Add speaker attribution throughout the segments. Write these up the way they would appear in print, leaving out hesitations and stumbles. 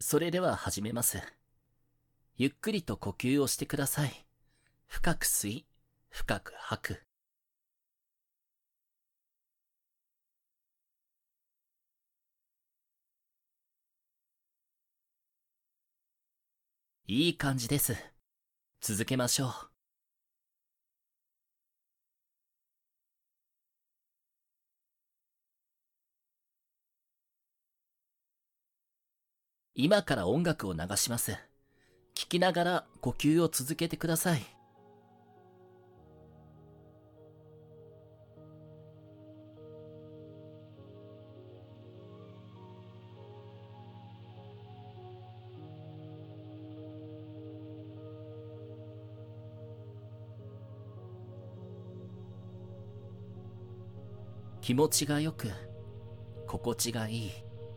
Speaker 1: それでは始めます。ゆっくりと呼吸をしてください。深く吸い、深く吐く。いい感じです。続けましょう。今から音楽を流します。聞きながら呼吸を続けてください。気持ちがよく、心地がいい。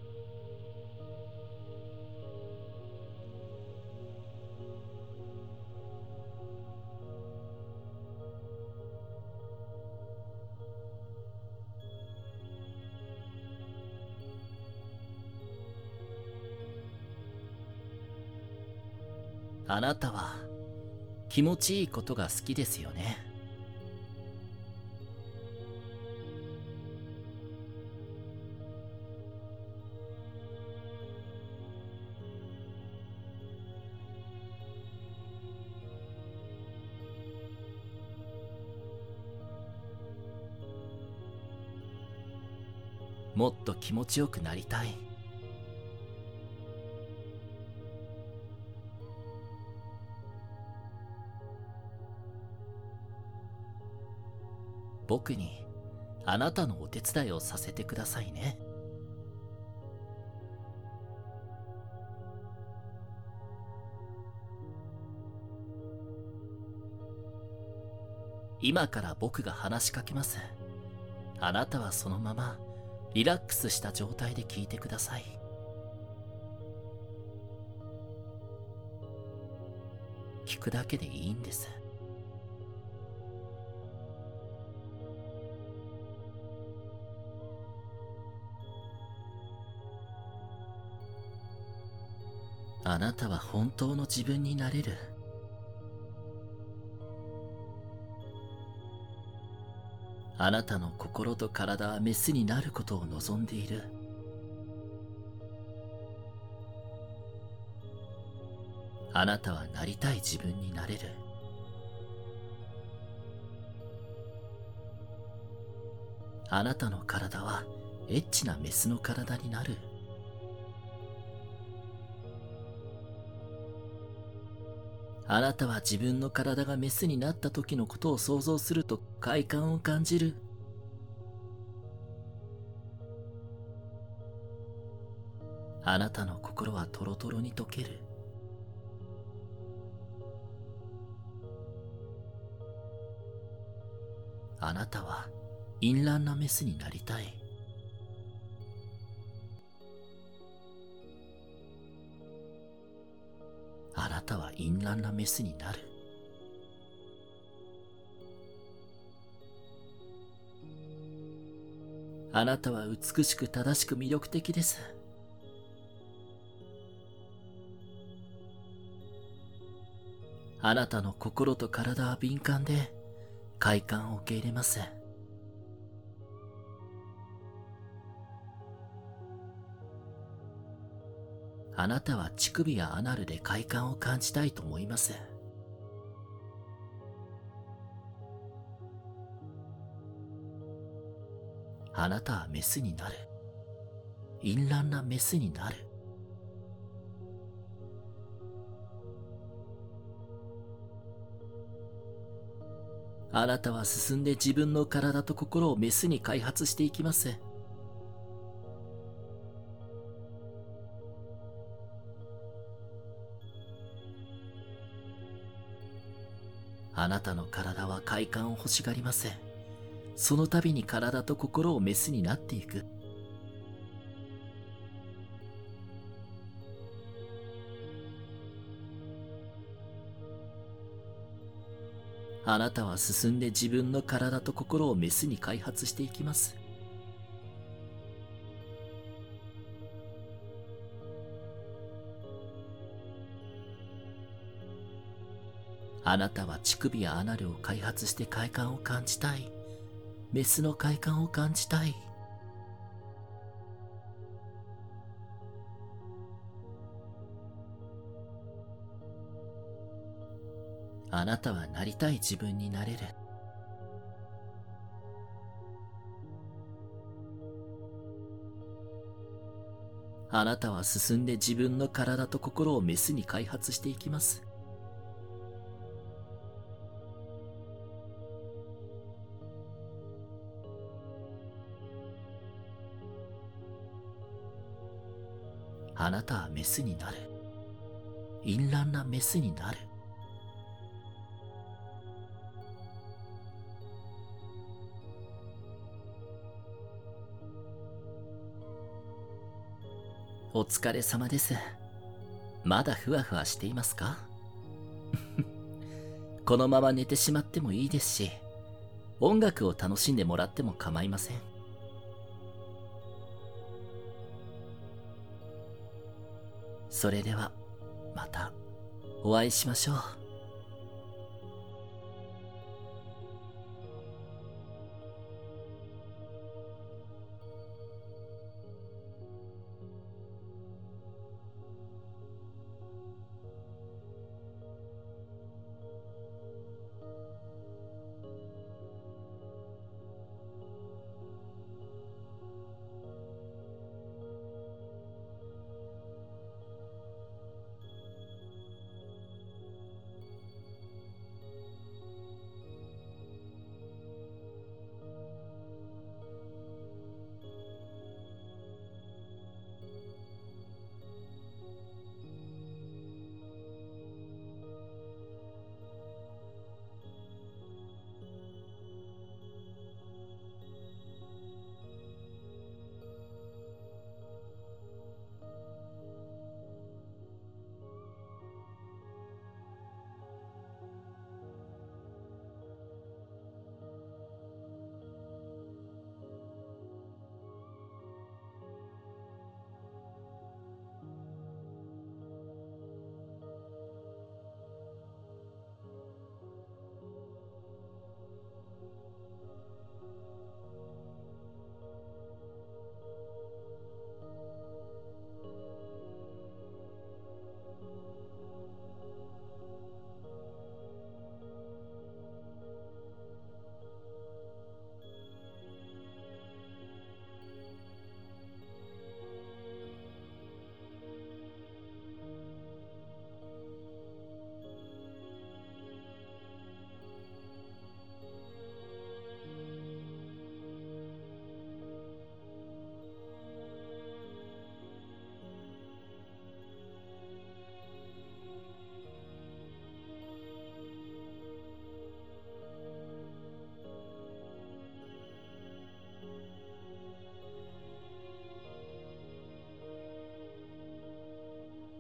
Speaker 1: あなたは気持ちいいことが好きですよね。もっと気持ちよくなりたい。僕にあなたのお手伝いをさせてくださいね。今から僕が話しかけます。あなたはそのままリラックスした状態で聞いてください。聞くだけでいいんです。あなたは本当の自分になれる。あなたの心と体はメスになることを望んでいる。あなたはなりたい自分になれる。あなたの体はエッチなメスの体になる。あなたは自分の体がメスになった時のことを想像すると快感を感じる。あなたの心はトロトロに溶ける。あなたは淫乱なメスになりたい。あなたは淫乱なメスになる。あなたは美しく正しく魅力的です。あなたの心と体は敏感で快感を受け入れます。あなたは乳首やアナルで快感を感じたいと思います。あなたはメスになる。淫乱なメスになる。あなたは進んで自分の体と心をメスに開発していきます。あなたの体は快感を欲しがります。その度に体と心をメスになっていく。あなたは進んで自分の体と心をメスに開発していきます。 あなたは乳首やアナルを開発して快感を感じたい。メスの快感を感じたい。あなたはなりたい自分になれる。あなたは進んで自分の体と心をメスに開発していきます。あなたはメスになる。淫乱なメスになる。お疲れ様です。まだふわふわしていますか？このまま寝てしまってもいいですし、音楽を楽しんでもらっても構いません。それでは、またお会いしましょう。